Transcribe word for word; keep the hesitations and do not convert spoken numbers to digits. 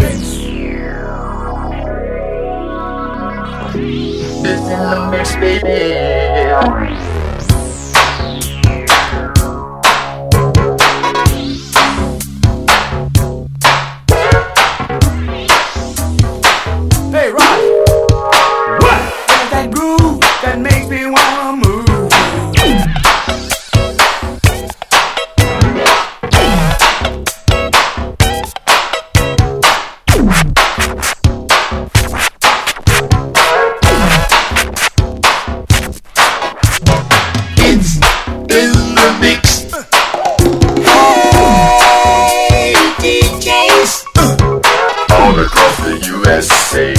It's in the mix, baby. Hey, Rock! What? There's that groove that makes me wanna move. It's in the mix. Hey, D Js. All across the U S A.